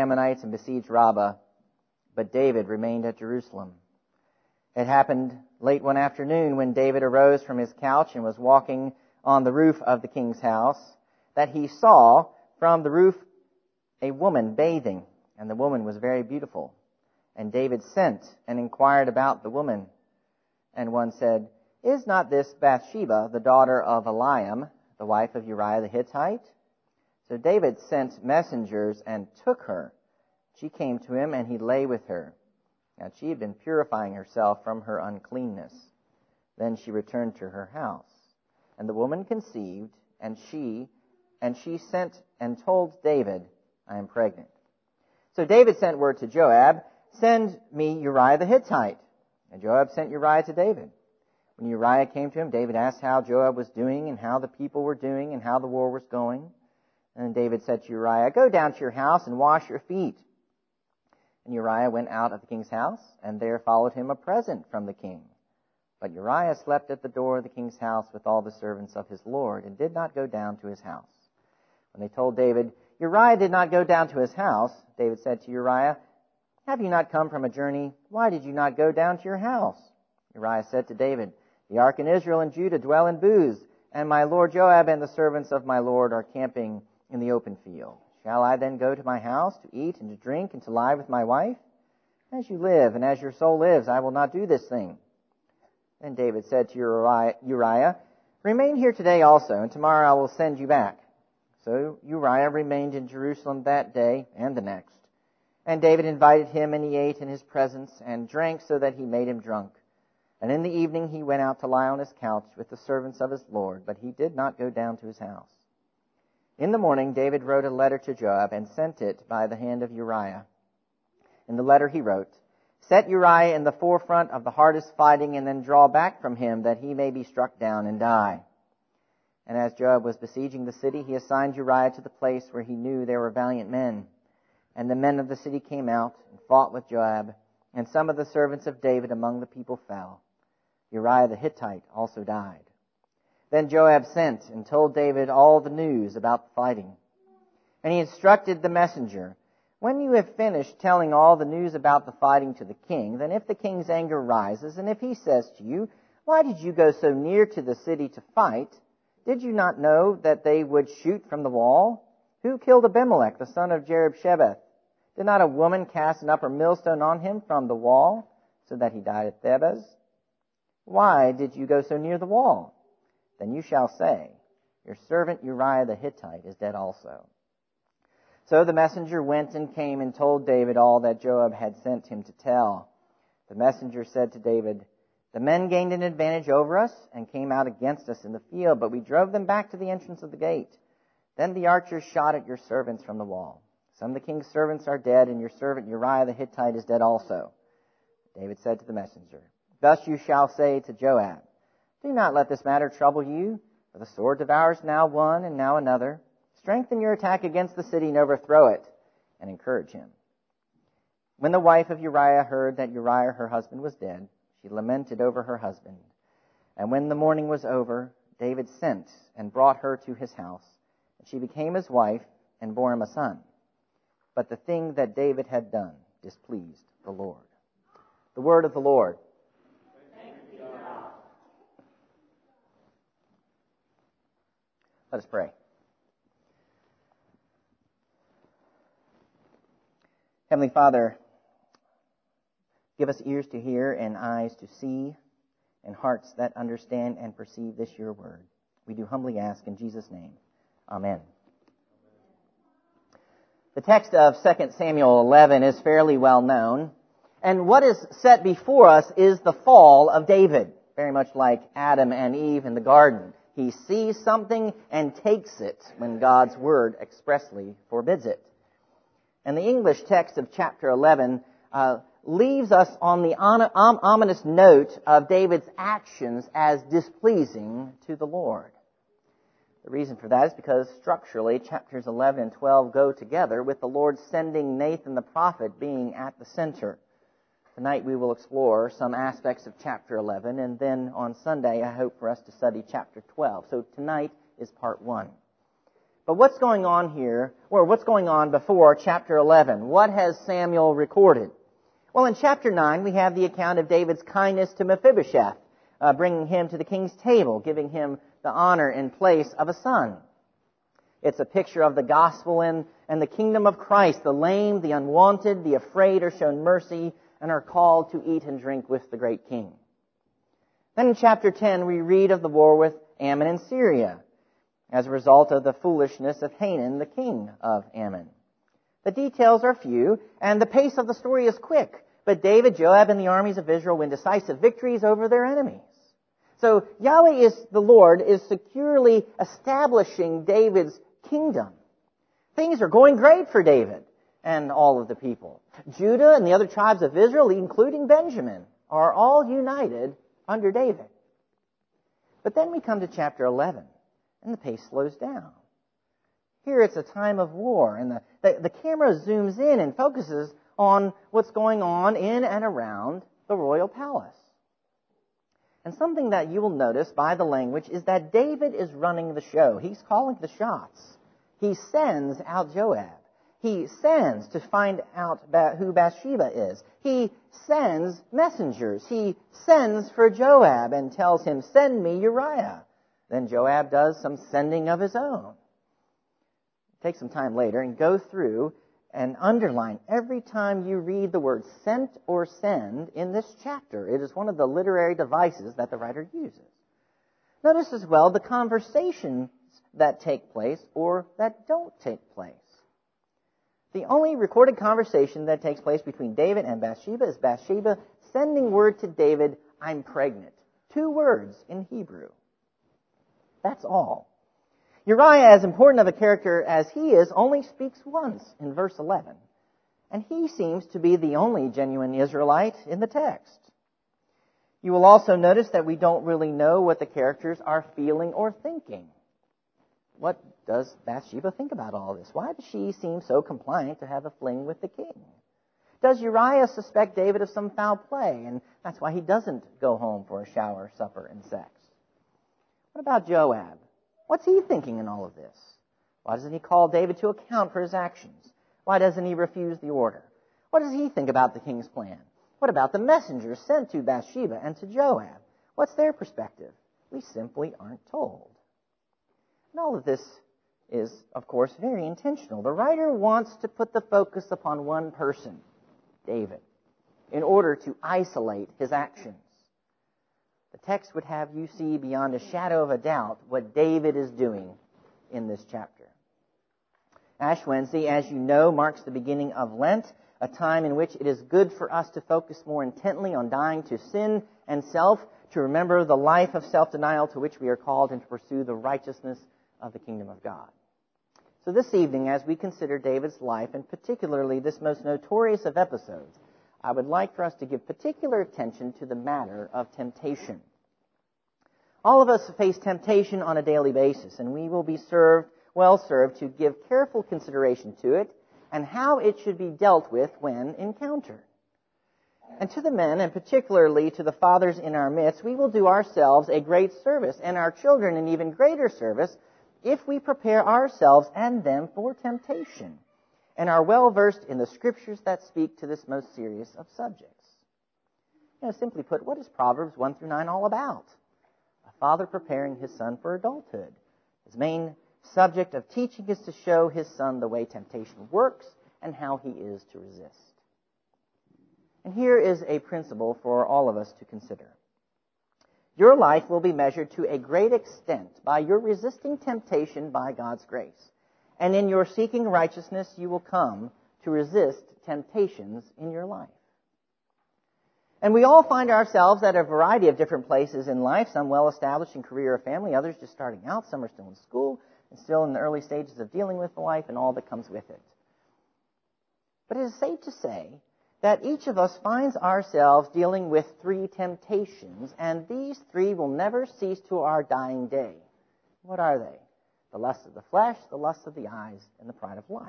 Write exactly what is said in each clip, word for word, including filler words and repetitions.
Ammonites and besieged Rabbah, but David remained at Jerusalem. It happened late one afternoon when David arose from his couch and was walking on the roof of the king's house, that he saw from the roof a woman bathing, and the woman was very beautiful. And David sent and inquired about the woman. And one said, "Is not this Bathsheba, the daughter of Eliam, the wife of Uriah the Hittite?" So David sent messengers and took her. She came to him, and he lay with her. Now she had been purifying herself from her uncleanness. Then she returned to her house. And the woman conceived, and she and she sent and told David, "I am pregnant." So David sent word to Joab, "Send me Uriah the Hittite." And Joab sent Uriah to David. When Uriah came to him, David asked how Joab was doing and how the people were doing and how the war was going. And David said to Uriah, "Go down to your house and wash your feet." And Uriah went out of the king's house, and there followed him a present from the king. But Uriah slept at the door of the king's house with all the servants of his lord, and did not go down to his house. When they told David, "Uriah did not go down to his house," David said to Uriah, "Have you not come from a journey? Why did you not go down to your house?" Uriah said to David, "The ark in Israel and Judah dwell in booths, and my lord Joab and the servants of my lord are camping in the open field. Shall I then go to my house to eat and to drink and to lie with my wife? As you live and as your soul lives, I will not do this thing." Then David said to Uriah, "Remain here today also, and tomorrow I will send you back." So Uriah remained in Jerusalem that day and the next. And David invited him, and he ate in his presence and drank so that he made him drunk. And in the evening he went out to lie on his couch with the servants of his lord, but he did not go down to his house. In the morning David wrote a letter to Joab and sent it by the hand of Uriah. In the letter he wrote, "Set Uriah in the forefront of the hardest fighting, and then draw back from him, that he may be struck down and die." And as Joab was besieging the city, he assigned Uriah to the place where he knew there were valiant men. And the men of the city came out and fought with Joab, and some of the servants of David among the people fell. Uriah the Hittite also died. Then Joab sent and told David all the news about the fighting. And he instructed the messenger, "When you have finished telling all the news about the fighting to the king, then if the king's anger rises, and if he says to you, 'Why did you go so near to the city to fight? Did you not know that they would shoot from the wall? Who killed Abimelech, the son of Jerub-Shebeth? Did not a woman cast an upper millstone on him from the wall, so that he died at Thebez? Why did you go so near the wall?' Then you shall say, 'Your servant Uriah the Hittite is dead also.'" So the messenger went and came and told David all that Joab had sent him to tell. The messenger said to David, "The men gained an advantage over us and came out against us in the field, but we drove them back to the entrance of the gate. Then the archers shot at your servants from the wall. Some of the king's servants are dead, and your servant Uriah the Hittite is dead also." David said to the messenger, "Thus you shall say to Joab, 'Do not let this matter trouble you, for the sword devours now one and now another. Strengthen your attack against the city and overthrow it, and encourage him.'" When the wife of Uriah heard that Uriah her husband was dead, she lamented over her husband. And when the mourning was over, David sent and brought her to his house, and she became his wife and bore him a son. But the thing that David had done displeased the Lord. The word of the Lord. Let us pray. Heavenly Father, give us ears to hear and eyes to see and hearts that understand and perceive this your word. We do humbly ask in Jesus' name. Amen. The text of Second Samuel eleven is fairly well known, and what is set before us is the fall of David, very much like Adam and Eve in the garden. He sees something and takes it when God's word expressly forbids it. And the English text of chapter eleven uh, leaves us on the ominous note of David's actions as displeasing to the Lord. The reason for that is because structurally chapters eleven and twelve go together, with the Lord sending Nathan the prophet being at the center. Tonight we will explore some aspects of chapter eleven, and then on Sunday I hope for us to study chapter twelve. So tonight is part one. But what's going on here, or what's going on before chapter eleven? What has Samuel recorded? Well, in chapter nine, we have the account of David's kindness to Mephibosheth, uh, bringing him to the king's table, giving him the honor in place of a son. It's a picture of the gospel and, and the kingdom of Christ. The lame, the unwanted, the afraid are shown mercy and are called to eat and drink with the great king. Then in chapter ten, we read of the war with Ammon and Syria as a result of the foolishness of Hanan, the king of Ammon. The details are few, and the pace of the story is quick. But David, Joab, and the armies of Israel win decisive victories over their enemies. So Yahweh is, the Lord, is securely establishing David's kingdom. Things are going great for David and all of the people. Judah and the other tribes of Israel, including Benjamin, are all united under David. But then we come to chapter eleven, and the pace slows down. Here it's a time of war, and the, the, the camera zooms in and focuses on what's going on in and around the royal palace. And something that you will notice by the language is that David is running the show. He's calling the shots. He sends out Joab. He sends to find out who Bathsheba is. He sends messengers. He sends for Joab and tells him, "Send me Uriah." Then Joab does some sending of his own. Take some time later and go through and underline every time you read the word sent or send in this chapter. It is one of the literary devices that the writer uses. Notice as well the conversations that take place or that don't take place. The only recorded conversation that takes place between David and Bathsheba is Bathsheba sending word to David, "I'm pregnant." Two words in Hebrew. That's all. Uriah, as important of a character as he is, only speaks once in verse eleven. And he seems to be the only genuine Israelite in the text. You will also notice that we don't really know what the characters are feeling or thinking. What does Bathsheba think about all this? Why does she seem so compliant to have a fling with the king? Does Uriah suspect David of some foul play, and that's why he doesn't go home for a shower, supper, and sex? What about Joab? What's he thinking in all of this? Why doesn't he call David to account for his actions? Why doesn't he refuse the order? What does he think about the king's plan? What about the messengers sent to Bathsheba and to Joab? What's their perspective? We simply aren't told. And all of this is, of course, very intentional. The writer wants to put the focus upon one person, David, in order to isolate his actions. The text would have you see beyond a shadow of a doubt what David is doing in this chapter. Ash Wednesday, as you know, marks the beginning of Lent, a time in which it is good for us to focus more intently on dying to sin and self, to remember the life of self-denial to which we are called, and to pursue the righteousness of the kingdom of God. So this evening, as we consider David's life, and particularly this most notorious of episodes, I would like for us to give particular attention to the matter of temptation. All of us face temptation on a daily basis, and we will be served, well served, to give careful consideration to it and how it should be dealt with when encountered. And to the men, and particularly to the fathers in our midst, we will do ourselves a great service, and our children an even greater service, if we prepare ourselves and them for temptation, and are well versed in the scriptures that speak to this most serious of subjects. You know, simply put, what is Proverbs one through nine all about? A father preparing his son for adulthood. His main subject of teaching is to show his son the way temptation works and how he is to resist. And here is a principle for all of us to consider. Your life will be measured to a great extent by your resisting temptation by God's grace. And in your seeking righteousness, you will come to resist temptations in your life. And we all find ourselves at a variety of different places in life, some well-established in career or family, others just starting out, some are still in school, and still in the early stages of dealing with life and all that comes with it. But it is safe to say that each of us finds ourselves dealing with three temptations, and these three will never cease to our dying day. What are they? The lust of the flesh, the lust of the eyes, and the pride of life.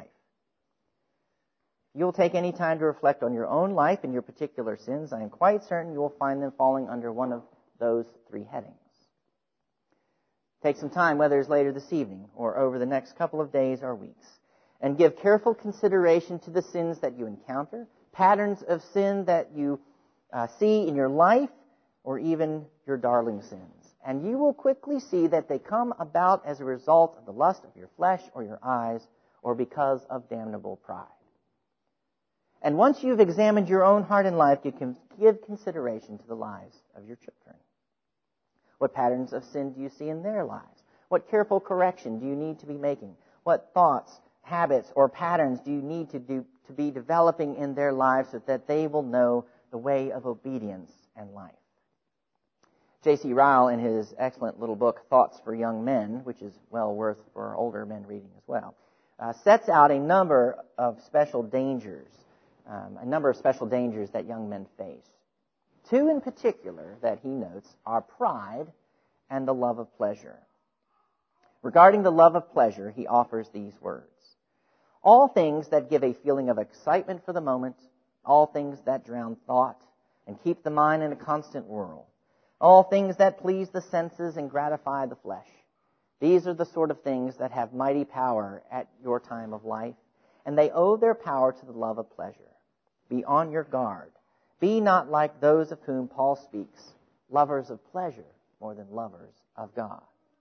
If you'll take any time to reflect on your own life and your particular sins, I am quite certain you will find them falling under one of those three headings. Take some time, whether it's later this evening or over the next couple of days or weeks, and give careful consideration to the sins that you encounter, patterns of sin that you uh, see in your life, or even your darling sins. And you will quickly see that they come about as a result of the lust of your flesh or your eyes, or because of damnable pride. And once you've examined your own heart and life, you can give consideration to the lives of your children. What patterns of sin do you see in their lives? What careful correction do you need to be making? What thoughts, habits, or patterns do you need to do to be developing in their lives so that they will know the way of obedience and life? J C Ryle, in his excellent little book, Thoughts for Young Men, which is well worth for older men reading as well, uh, sets out a number of special dangers, um, a number of special dangers that young men face. Two in particular that he notes are pride and the love of pleasure. Regarding the love of pleasure, he offers these words: all things that give a feeling of excitement for the moment, all things that drown thought and keep the mind in a constant whirl, all things that please the senses and gratify the flesh. These are the sort of things that have mighty power at your time of life, and they owe their power to the love of pleasure. Be on your guard. Be not like those of whom Paul speaks, lovers of pleasure more than lovers of God.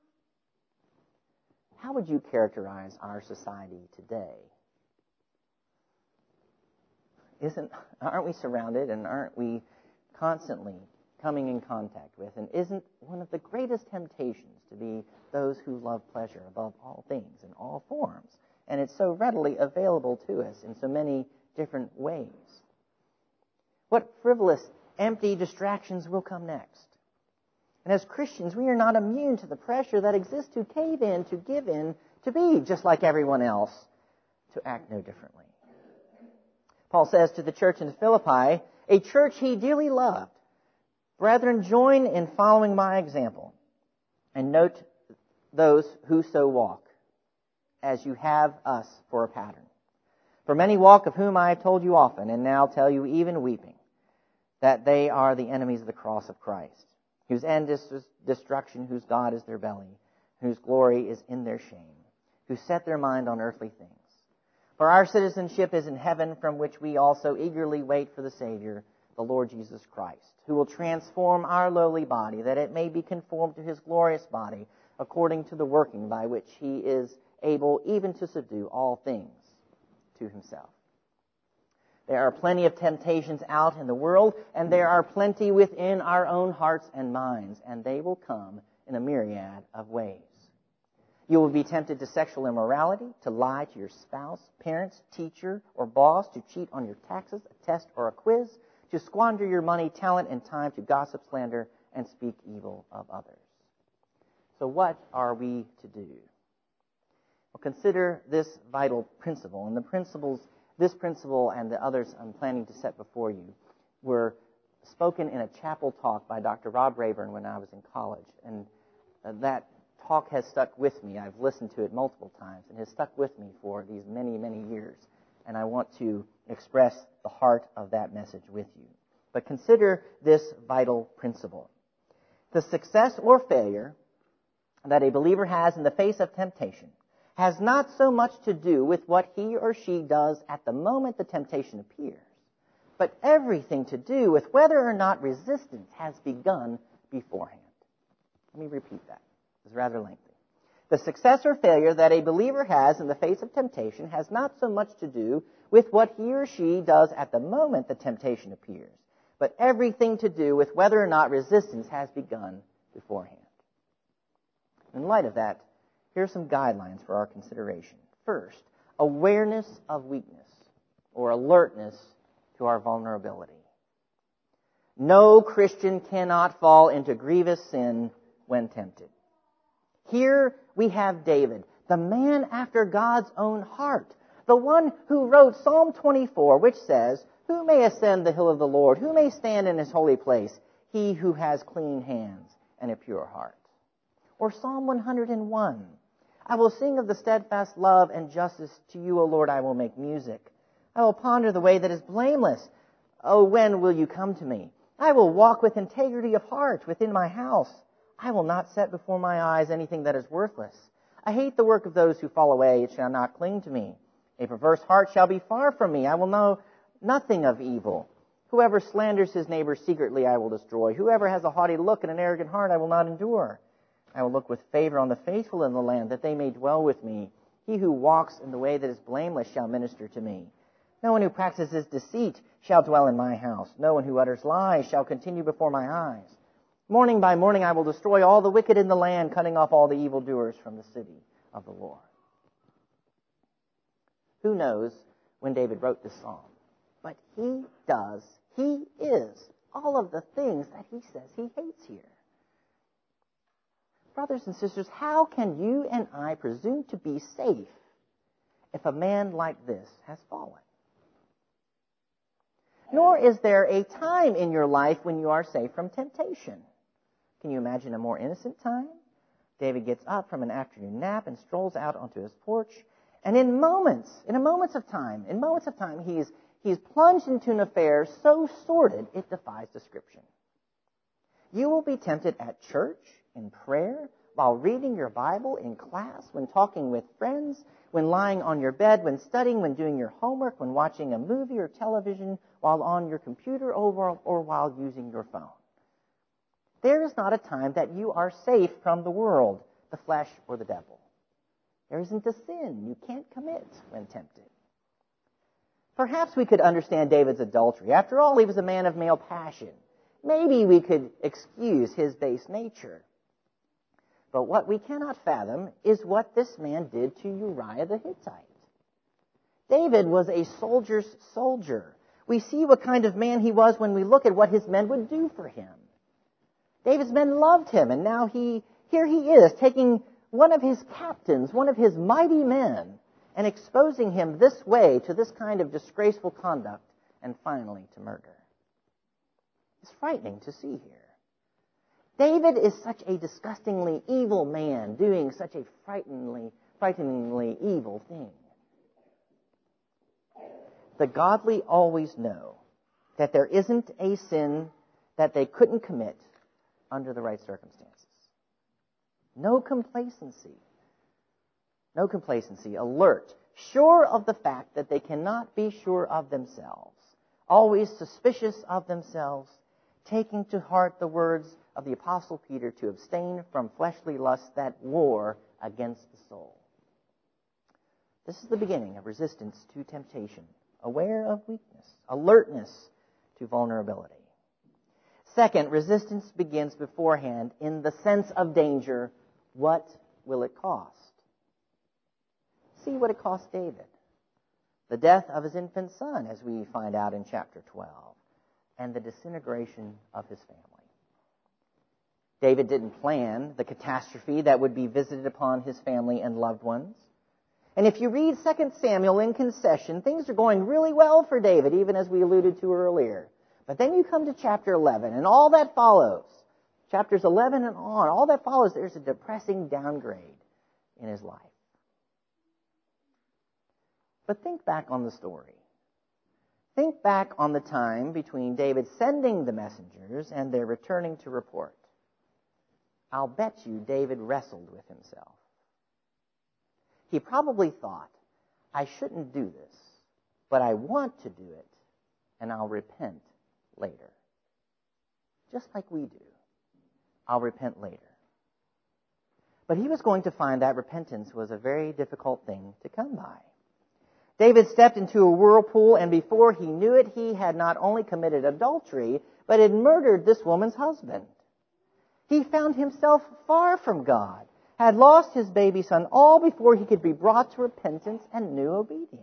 How would you characterize our society today? Isn't, aren't we surrounded and aren't we constantly coming in contact with? And isn't one of the greatest temptations to be those who love pleasure above all things in all forms? And it's so readily available to us in so many different ways. What frivolous, empty distractions will come next? And as Christians, we are not immune to the pressure that exists to cave in, to give in, to be just like everyone else, to act no differently. Paul says to the church in Philippi, a church he dearly loved, brethren, join in following my example, and note those who so walk, as you have us for a pattern. For many walk, of whom I have told you often, and now tell you even weeping, that they are the enemies of the cross of Christ, whose end is destruction, whose God is their belly, whose glory is in their shame, who set their mind on earthly things. For our citizenship is in heaven, from which we also eagerly wait for the Savior, the Lord Jesus Christ, who will transform our lowly body, that it may be conformed to his glorious body, according to the working by which he is able even to subdue all things to himself. There are plenty of temptations out in the world, and there are plenty within our own hearts and minds, and they will come in a myriad of ways. You will be tempted to sexual immorality, to lie to your spouse, parents, teacher, or boss, to cheat on your taxes, a test, or a quiz, to squander your money, talent, and time to gossip, slander, and speak evil of others. So what are we to do? Well, consider this vital principle, and the principles, this principle and the others I'm planning to set before you were spoken in a chapel talk by Doctor Rob Rayburn when I was in college, and uh, that talk has stuck with me. I've listened to it multiple times and has stuck with me for these many, many years, and I want to express the heart of that message with you. But consider this vital principle. The success or failure that a believer has in the face of temptation has not so much to do with what he or she does at the moment the temptation appears, but everything to do with whether or not resistance has begun beforehand. Let me repeat that. It's rather lengthy. The success or failure that a believer has in the face of temptation has not so much to do with what he or she does at the moment the temptation appears, but everything to do with whether or not resistance has begun beforehand. In light of that, here are some guidelines for our consideration. First, awareness of weakness or alertness to our vulnerability. No Christian cannot fall into grievous sin when tempted. Here we have David, the man after God's own heart, the one who wrote Psalm twenty-four, which says, "Who may ascend the hill of the Lord? Who may stand in his holy place? He who has clean hands and a pure heart." Or Psalm one hundred one, "I will sing of the steadfast love and justice. To you, O Lord, I will make music. I will ponder the way that is blameless. Oh, when will you come to me? I will walk with integrity of heart within my house. I will not set before my eyes anything that is worthless. I hate the work of those who fall away. It shall not cling to me. A perverse heart shall be far from me. I will know nothing of evil. Whoever slanders his neighbor secretly, I will destroy. Whoever has a haughty look and an arrogant heart, I will not endure. I will look with favor on the faithful in the land, that they may dwell with me. He who walks in the way that is blameless shall minister to me. No one who practices deceit shall dwell in my house. No one who utters lies shall continue before my eyes. Morning by morning I will destroy all the wicked in the land, cutting off all the evildoers from the city of the Lord. Who knows when David wrote this psalm? But he does, he is all of the things that he says he hates here. Brothers and sisters, how can you and I presume to be safe if a man like this has fallen? Nor is there a time in your life when you are safe from temptation. Can you imagine a more innocent time? David gets up from an afternoon nap and strolls out onto his porch. And in moments, in a moments of time, in moments of time, he's, he's plunged into an affair so sordid it defies description. You will be tempted at church, in prayer, while reading your Bible, in class, when talking with friends, when lying on your bed, when studying, when doing your homework, when watching a movie or television, while on your computer, or, or while using your phone. There is not a time that you are safe from the world, the flesh, or the devil. There isn't a sin you can't commit when tempted. Perhaps we could understand David's adultery. After all, he was a man of male passion. Maybe we could excuse his base nature. But what we cannot fathom is what this man did to Uriah the Hittite. David was a soldier's soldier. We see what kind of man he was when we look at what his men would do for him. David's men loved him, and now he, here he is, taking one of his captains, one of his mighty men, and exposing him this way to this kind of disgraceful conduct, and finally to murder. It's frightening to see here. David is such a disgustingly evil man, doing such a frighteningly, frighteningly evil thing. The godly always know that there isn't a sin that they couldn't commit under the right circumstances. No complacency. No complacency. Alert. Sure of the fact that they cannot be sure of themselves. Always suspicious of themselves. Taking to heart the words of the Apostle Peter to abstain from fleshly lusts that war against the soul. This is the beginning of resistance to temptation. Aware of weakness. Alertness to vulnerability. Second, resistance begins beforehand in the sense of danger. What will it cost? See what it cost David. The death of his infant son, as we find out in chapter twelve, and the disintegration of his family. David didn't plan the catastrophe that would be visited upon his family and loved ones. And if you read Second Samuel in concession, things are going really well for David, even as we alluded to earlier. But then you come to chapter eleven, and all that follows, chapters eleven and on, all that follows, there's a depressing downgrade in his life. But think back on the story. Think back on the time between David sending the messengers and their returning to report. I'll bet you David wrestled with himself. He probably thought, I shouldn't do this, but I want to do it, and I'll repent later. Just like we do. I'll repent later. But he was going to find that repentance was a very difficult thing to come by. David stepped into a whirlpool, and before he knew it, he had not only committed adultery, but had murdered this woman's husband. He found himself far from God, had lost his baby son, all before he could be brought to repentance and new obedience.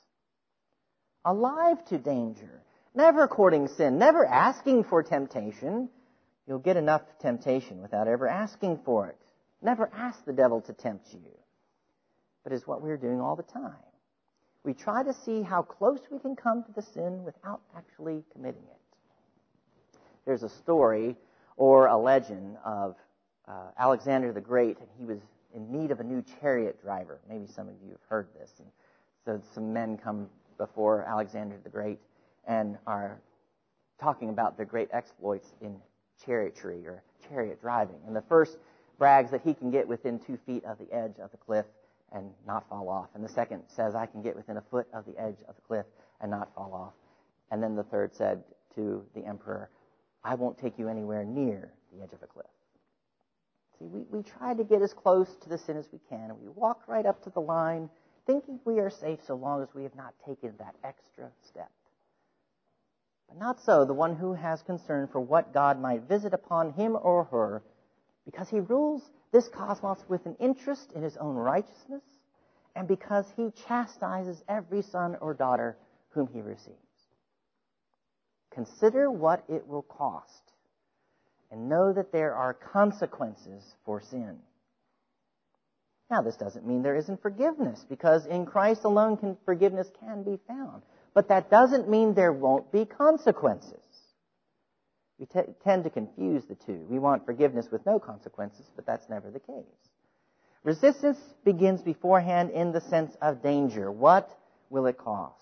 Alive to danger, never courting sin, never asking for temptation. You'll get enough temptation without ever asking for it. Never ask the devil to tempt you. But it's what we're doing all the time. We try to see how close we can come to the sin without actually committing it. There's a story or a legend of uh, Alexander the Great, and he was in need of a new chariot driver. Maybe some of you have heard this. And so some men come before Alexander the Great and are talking about their great exploits in chariotry or chariot driving. And the first brags that he can get within two feet of the edge of the cliff and not fall off. And the second says, I can get within a foot of the edge of the cliff and not fall off. And then the third said to the emperor, I won't take you anywhere near the edge of a cliff. See, we, we try to get as close to the sin as we can, and we walk right up to the line, thinking we are safe so long as we have not taken that extra step. But not so the one who has concern for what God might visit upon him or her, because he rules this cosmos with an interest in his own righteousness, and because he chastises every son or daughter whom he receives. Consider what it will cost, and know that there are consequences for sin. Now, this doesn't mean there isn't forgiveness, because in Christ alone can, forgiveness can be found. But that doesn't mean there won't be consequences. We t- tend to confuse the two. We want forgiveness with no consequences, but that's never the case. Resistance begins beforehand in the sense of danger. What will it cost?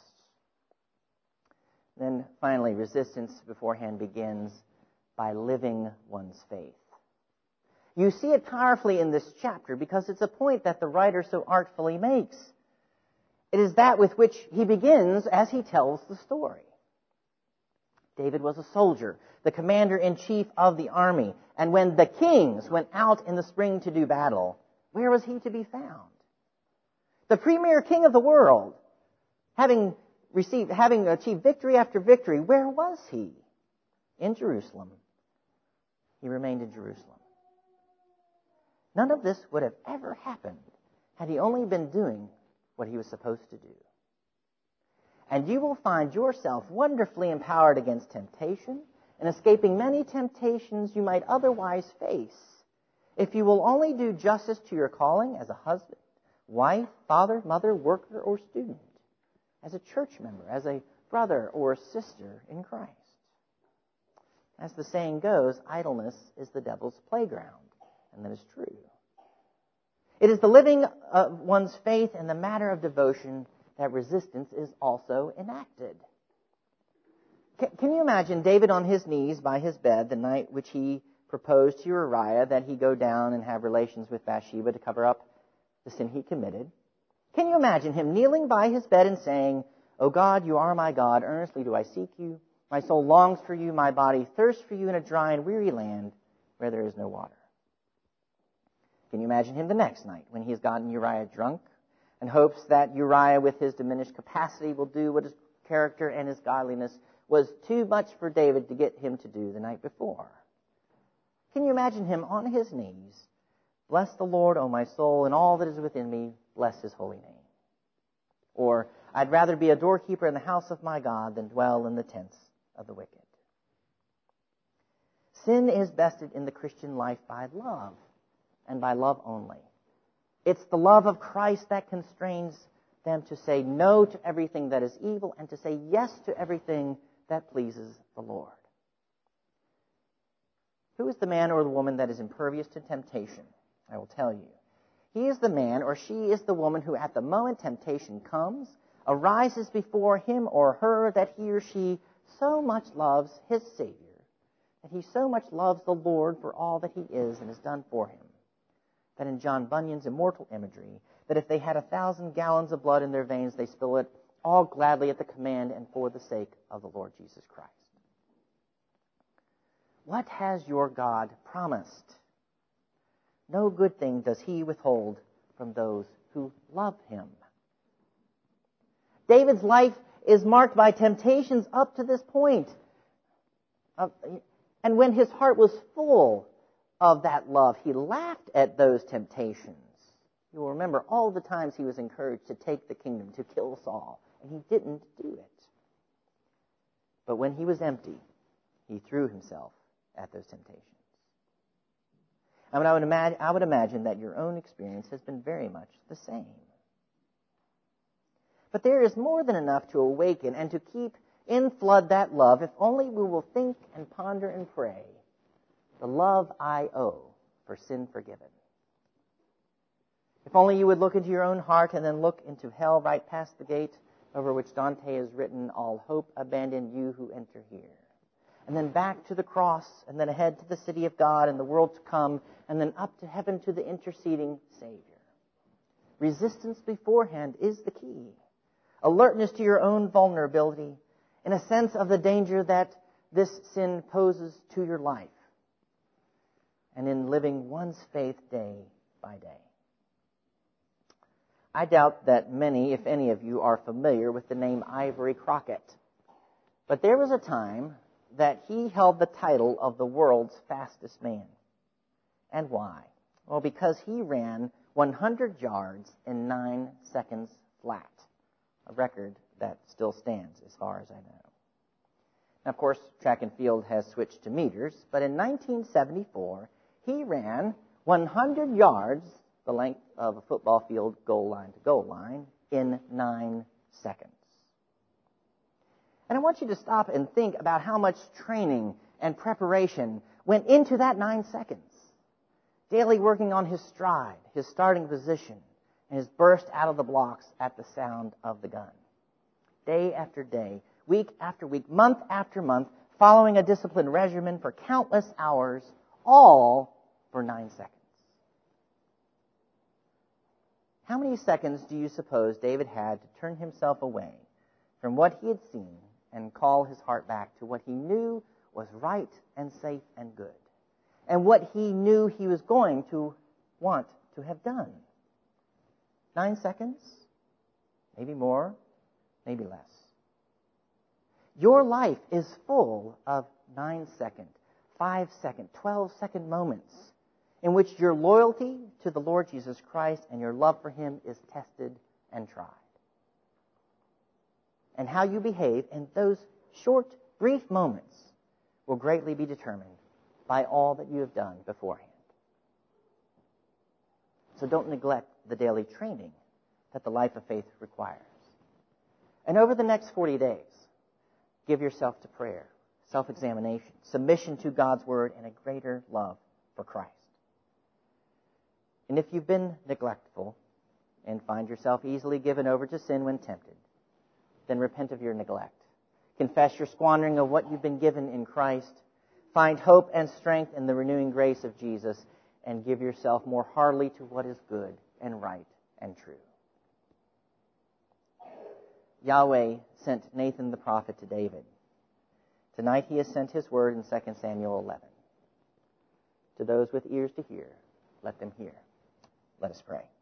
Then finally, resistance beforehand begins by living one's faith. You see it powerfully in this chapter because it's a point that the writer so artfully makes. It is that with which he begins as he tells the story. David was a soldier, the commander-in-chief of the army, and when the kings went out in the spring to do battle, where was he to be found? The premier king of the world, having received, having achieved victory after victory, where was he? In Jerusalem. He remained in Jerusalem. None of this would have ever happened had he only been doing what he was supposed to do. And you will find yourself wonderfully empowered against temptation and escaping many temptations you might otherwise face if you will only do justice to your calling as a husband, wife, father, mother, worker, or student, as a church member, as a brother or sister in Christ. As the saying goes, idleness is the devil's playground, and that is true. It is the living of one's faith in the matter of devotion that resistance is also enacted. Can you imagine David on his knees by his bed the night which he proposed to Uriah that he go down and have relations with Bathsheba to cover up the sin he committed? Can you imagine him kneeling by his bed and saying, O God, you are my God, earnestly do I seek you. My soul longs for you, my body thirsts for you in a dry and weary land where there is no water. Can you imagine him the next night when he has gotten Uriah drunk and hopes that Uriah, with his diminished capacity, will do what his character and his godliness was too much for David to get him to do the night before? Can you imagine him on his knees? Bless the Lord, O my soul, and all that is within me, bless his holy name. Or, I'd rather be a doorkeeper in the house of my God than dwell in the tents of the wicked. Sin is bested in the Christian life by love, and by love only. It's the love of Christ that constrains them to say no to everything that is evil and to say yes to everything that pleases the Lord. Who is the man or the woman that is impervious to temptation? I will tell you. He is the man or she is the woman who at the moment temptation comes, arises before him or her that he or she so much loves his Savior, that he so much loves the Lord for all that he is and has done for him, that in John Bunyan's immortal imagery, that if they had a thousand gallons of blood in their veins, they spill it all gladly at the command and for the sake of the Lord Jesus Christ. What has your God promised? No good thing does he withhold from those who love him. David's life is marked by temptations up to this point. And when his heart was full of that love, he laughed at those temptations. You'll remember all the times he was encouraged to take the kingdom, to kill Saul, and he didn't do it. But when he was empty, he threw himself at those temptations. I mean, I would imagine, I would imagine that your own experience has been very much the same. But there is more than enough to awaken and to keep in flood that love if only we will think and ponder and pray. The love I owe for sin forgiven. If only you would look into your own heart and then look into hell right past the gate over which Dante has written, all hope abandon you who enter here. and then back to the cross, and then ahead to the city of God and the world to come, and then up to heaven to the interceding Savior. Resistance beforehand is the key. Alertness to your own vulnerability, and a sense of the danger that this sin poses to your life, and in living one's faith day by day. I doubt that many, if any of you, are familiar with the name Ivory Crockett. But there was a time that he held the title of the world's fastest man. And why? Well, because he ran one hundred yards in nine seconds flat, a record that still stands as far as I know. Now, of course, track and field has switched to meters, but in nineteen seventy-four, he ran one hundred yards, the length of a football field goal line to goal line, in nine seconds. And I want you to stop and think about how much training and preparation went into that nine seconds. Daily working on his stride, his starting position, and his burst out of the blocks at the sound of the gun. Day after day, week after week, month after month, following a disciplined regimen for countless hours, all for nine seconds. How many seconds do you suppose David had to turn himself away from what he had seen and call his heart back to what he knew was right and safe and good, and what he knew he was going to want to have done? Nine seconds? Maybe more, maybe less. Your life is full of nine-second, five-second, twelve-second moments in which your loyalty to the Lord Jesus Christ and your love for Him is tested and tried. And how you behave in those short, brief moments will greatly be determined by all that you have done beforehand. So don't neglect the daily training that the life of faith requires. And over the next forty days, give yourself to prayer, self-examination, submission to God's Word, and a greater love for Christ. And if you've been neglectful and find yourself easily given over to sin when tempted, then repent of your neglect. Confess your squandering of what you've been given in Christ. Find hope and strength in the renewing grace of Jesus, and give yourself more heartily to what is good and right and true. Yahweh sent Nathan the prophet to David. Tonight he has sent his word in Second Samuel eleven. To those with ears to hear, let them hear. Let us pray.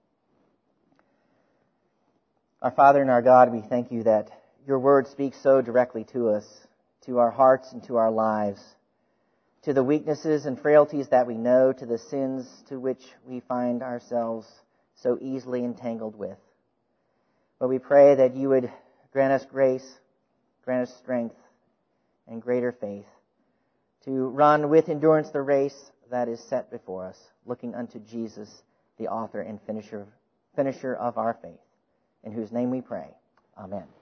Our Father and our God, we thank you that your word speaks so directly to us, to our hearts and to our lives, to the weaknesses and frailties that we know, to the sins to which we find ourselves so easily entangled with. But we pray that you would grant us grace, grant us strength, and greater faith to run with endurance the race that is set before us, looking unto Jesus, the author and finisher, finisher of our faith, in whose name we pray. Amen.